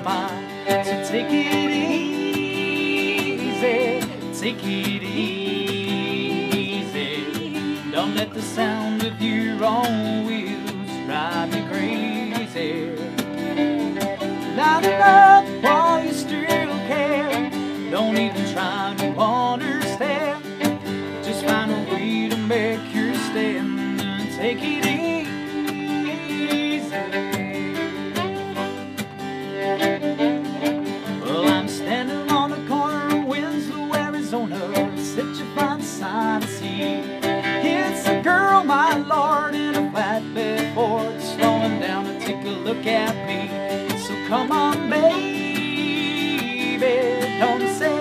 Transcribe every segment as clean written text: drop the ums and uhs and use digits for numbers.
mind. So take it easy, take it easy. Don't let the sound of your own wheels drive you crazy. Light it up while you still can. Don't even try to understand. Just find a way to make your stand and take it easy. Well, I'm standing on the corner of Winslow, Arizona, such a fine sight to see. It's a girl, my lord, in a flatbed Ford, slowing down to take a look at me. So come on, baby, don't say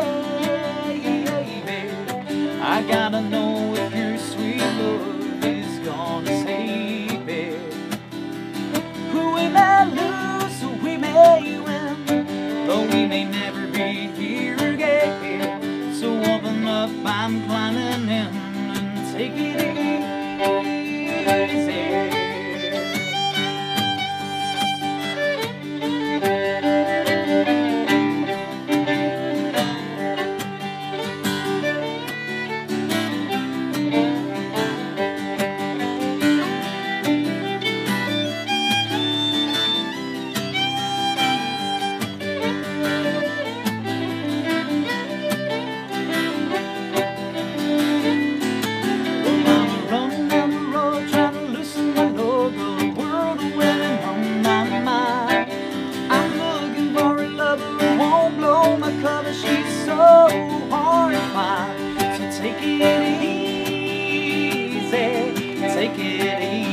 baby. I gotta know if your sweet love is gonna save me. Who we may lose, we may win, but we may never be here again. So open up, I'm climbing in, and take it easy. She's so horrified. So take it easy, take it easy.